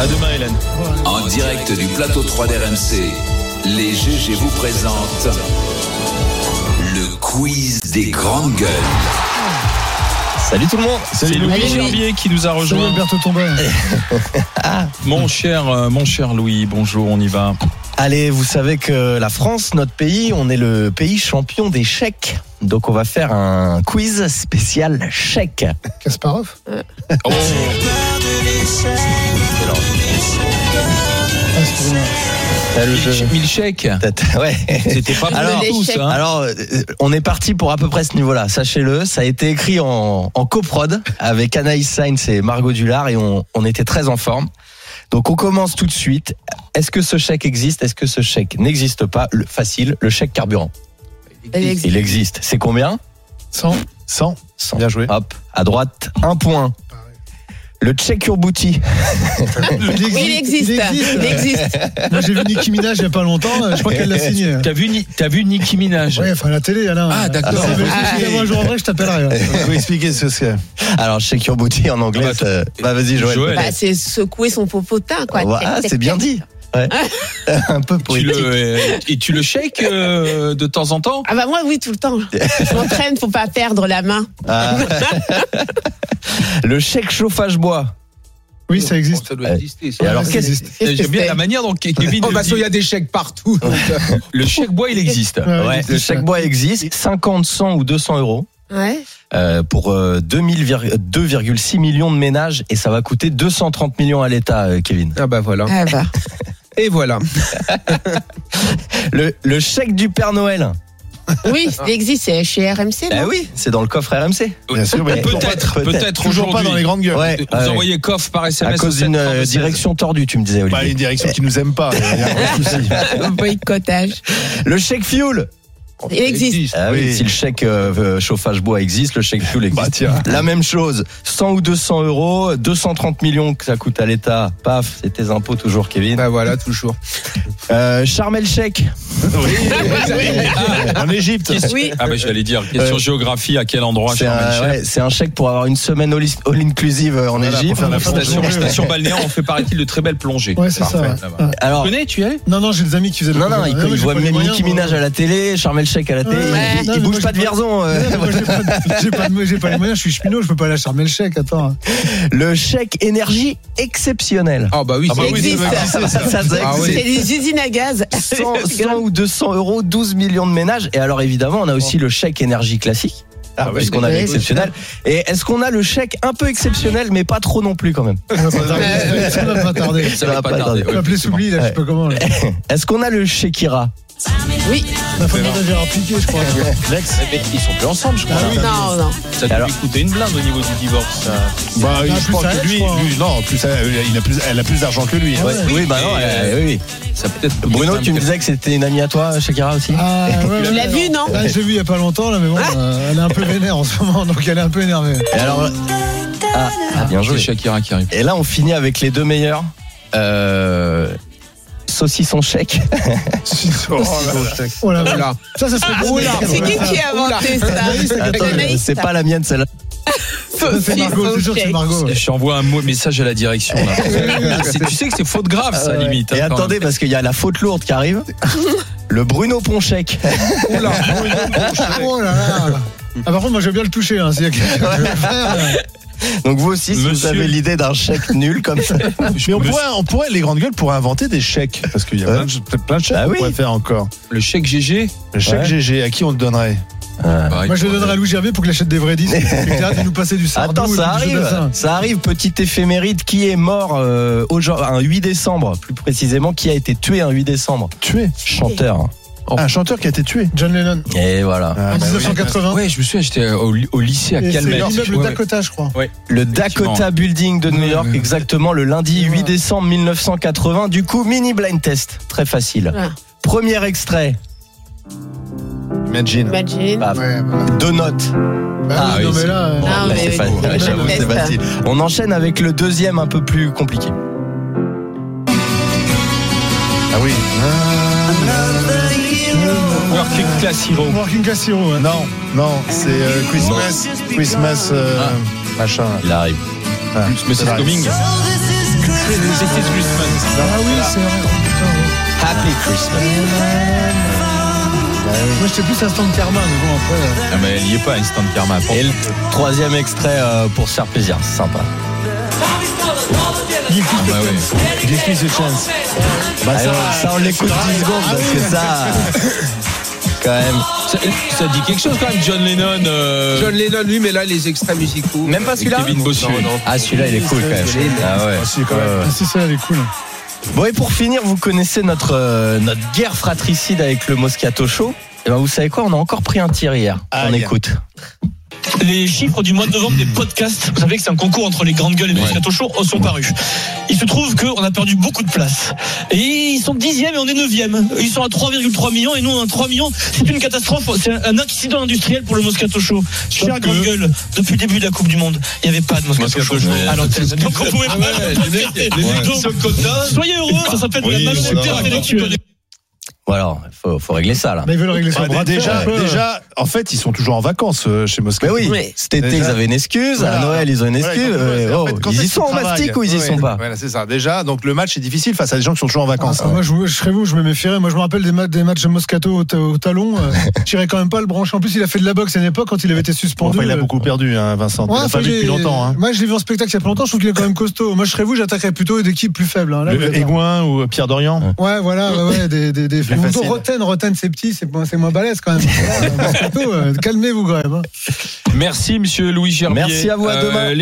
À demain, Hélène. En direct du plateau 3 d'RMC, les GG vous présentent le quiz des grandes gueules. Salut tout le monde. C'est Louis Gerbier qui nous a rejoint. Salut Alberto Tombin. Mon cher Louis, bonjour, on y va. Allez, vous savez que la France, notre pays, on est le pays champion des chèques. Donc on va faire un quiz spécial chèque. Kasparov. Oh. Le jeu. 1000 chèques. Ouais. C'était pas pour tous. Hein. Alors, on est parti pour à peu près ce niveau-là. Sachez-le, ça a été écrit en coprod avec Anaïs Sainz et Margot Dullard et on était très en forme. Donc on commence tout de suite. Est-ce que ce chèque existe? Est-ce que ce chèque n'existe pas? Facile, le chèque carburant. Il existe. C'est combien? 100. 100. Bien joué. Hop, à droite, 1 point. Le check your booty. Il existe. Moi, j'ai vu Nicki Minaj il n'y a pas longtemps. Je crois qu'elle l'a signé. T'as vu Nicki Minaj? Oui, enfin la télé, Alain. Ah, d'accord. Si un jour en vrai, je t'appellerai. Vous expliquer ce que c'est. Alors, check your booty en anglais. Vas-y, Joël. C'est secouer son popotin, quoi. Ah, c'est bien dit. Ouais. Un peu poétique. Et tu le shakes de temps en temps? Ah bah moi oui, tout le temps. Je m'entraîne, faut pas perdre la main. Ah. Le chèque chauffage bois. Oui, ça existe. Ça doit exister. Et alors, j'aime bien la manière dont Kevin. Il y a des chèques partout. Le chèque bois, il existe. Ouais, le chèque bois existe. 50, 100 ou 200 euros. Ouais. Pour 2,6 millions de ménages et ça va coûter 230 millions à l'État, Kevin. Ah bah voilà. Ah bah. Et voilà. Le chèque du Père Noël. Oui, il existe, c'est chez RMC. Eh oui, c'est dans le coffre RMC. Bien sûr, mais Peut-être toujours pas dans les grandes gueules. Ouais, vous envoyez coffre par SMS. À cause d'une direction tordue, tu me disais, Olivier. Bah, une direction qui nous aime pas. Il y a un gros souci. Boycottage. Le chèque fuel. Il existe. Ah oui, si le chèque chauffage bois existe, le chèque fuel existe. Bah, tiens. La même chose, 100 ou 200 euros, 230 millions que ça coûte à l'État. Paf, c'est tes impôts toujours, Kevin. Bah voilà, toujours. Sharm el-Sheikh. En Égypte. Oui. Ah bah j'allais dire, question géographie, à quel endroit? C'est un chèque pour avoir une semaine all-inclusive en Égypte. Station balnéaire, on fait paraît-il de très belles plongées. Ouais, c'est ça. Ouais. Alors, tu connais, tu y es? Non, j'ai des amis qui faisaient. Non, ils voient Nicki Minaj à la télé, Sharm el-Sheikh à la télé. Il bouge pas de Vierzon. J'ai pas les moyens, je suis cheminot, je peux pas aller à Sharm el-Sheikh. Attends. Le chèque énergie exceptionnel. Ah bah oui, ça existe. C'est des usines à gaz. 100 ou 200 euros, 12 millions de ménages. Et alors évidemment, on a aussi le chèque énergie classique. Puisqu'on a l'exceptionnel. Et est-ce qu'on a le chèque un peu exceptionnel, mais pas trop non plus quand même? Ça va pas tarder. Ça va pas tarder. On va appeler Soubli, là, je sais pas comment. Est-ce qu'on a le Shekira? Oui. La famille d'Ager appliqué, je crois. Lex. Ils sont plus ensemble, je crois. Non. Ça doit lui coûter une blinde au niveau du divorce. Bah, je pense que lui, non, elle a plus d'argent que lui. Oui, bah non, oui. Ça peut-être. Bruno, tu me disais que c'était une amie à toi, Shakira aussi? Tu l'as vu, non? Je l'ai vu il y a pas longtemps, là, mais bon, elle est un peu vénère en ce moment, donc elle est un peu énervée. Et alors, bien joué. C'est Shakira qui arrive. Et là, on finit avec les deux meilleurs. Saucisson chèque. Oh là là. Ça serait beau là. C'est qui a inventé ça? Attends, c'est pas la mienne celle-là. C'est Margot, c'est sûr que c'est Margot. Je t'envoie un message à la direction. Là. Tu sais que c'est faute grave, ça, limite. Et attendez, parce qu'il y a la faute lourde qui arrive. Le Bruno Ponchec. Oh là là. Ah, par contre, moi, j'aime bien le toucher. Hein, s'il y a quelqu'un qui veut le faire. Donc vous aussi, si vous avez l'idée d'un chèque nul comme ça. Mais on pourrait, les grandes gueules pourraient inventer des chèques. Parce qu'il y a plein de chèques qu'on pourrait faire encore. Le chèque GG. Le chèque GG, à qui on le donnerait? Moi je le donnerais à Louis Gerbier pour qu'il achète des vrais disques. Il arrête de nous passer du Sardou. Attends, ça arrive, petite éphéméride. Qui est mort un 8 décembre, plus précisément, qui a été tué un 8 décembre? Tué? Chanteur. Un chanteur qui a été tué. John Lennon. Et voilà. En 1980. Ouais, je me souviens, j'étais au lycée à Calmette. C'est l'immeuble Dakota, je crois. Ouais. Le Dakota Building de New York, exactement, le lundi 8 décembre 1980. Du coup, mini blind test, très facile. Premier extrait. Imagine. Deux notes. Non mais là. C'est facile. J'avoue, c'est facile. On enchaîne avec le deuxième un peu plus compliqué. Ah oui. Working Class Hero. Working Class Hero. Ouais. Non, c'est Christmas machin. Il arrive. Mais c'est coming. Christmas. Ah oui, c'est vrai. Putain, Happy Christmas. moi, j'étais plus Instant Karma, mais bon, après. Ah, mais il n'y est pas Instant Karma. Et le troisième extrait pour se faire plaisir, c'est sympa. Give Ah, bah ouais. Give me the chance. Bah ça on l'écoute 10 secondes parce que ça, quand même. Ça dit quelque chose quand même, John Lennon. John Lennon, lui, mais là, les extraits musicaux. Même pas celui-là. Kevin Bossuet. Non. Ah celui-là il est cool quand même. Ah ouais. Ah, si, ça, elle est cool. Bon, et pour finir, vous connaissez notre guerre fratricide avec le Moscato Show. Et ben vous savez quoi, on a encore pris un tir hier. On écoute. Les chiffres du mois de novembre des podcasts, vous savez que c'est un concours entre les grandes gueules et les Moscato Show, sont parus. Il se trouve qu'on a perdu beaucoup de place. Et ils sont 10e et on est 9e. Ils sont à 3,3 millions et nous on a 3 millions. C'est une catastrophe, c'est un accident industriel pour le Moscato Show. Chère grande gueule, depuis le début de la Coupe du Monde, il n'y avait pas de Moscato Show à l'antenne. Donc on pouvait pas. Soyez heureux, ça s'appelle de la malhonnêteté intellectuelle. Voilà, faut régler ça là. Mais ils veulent régler ça. Déjà, en fait, ils sont toujours en vacances chez Mais Moscato. oui, cet été Déjà. ils avaient une excuse, à Noël ils ont une excuse. En fait, quand Ils y est-ce sont en qu'ils travaillent mastic ou ils y sont pas? Voilà, c'est ça. Déjà, donc le match est difficile face à des gens qui sont toujours en vacances. Moi, je serais vous, je me méfierais. Moi, je me rappelle des matchs de Moscato au talon. J'irais quand même pas le brancher. En plus, il a fait de la boxe à une époque quand il avait été suspendu. Enfin, il a beaucoup perdu, hein, Vincent. Ouais, il a pas vu depuis longtemps. Hein. Moi, je l'ai vu en spectacle il y a pas longtemps. Je trouve qu'il est quand même costaud. Moi, je serais vous, j'attaquerais plutôt des équipes plus faibles. Hein. Là, Le Aigouin ou Pierre Dorian. Ouais, voilà, des Roten, c'est petit, c'est moins balèze quand même. Moscato, calmez-vous quand même. Merci, monsieur Louis Gerbier. Merci à vous, à demain.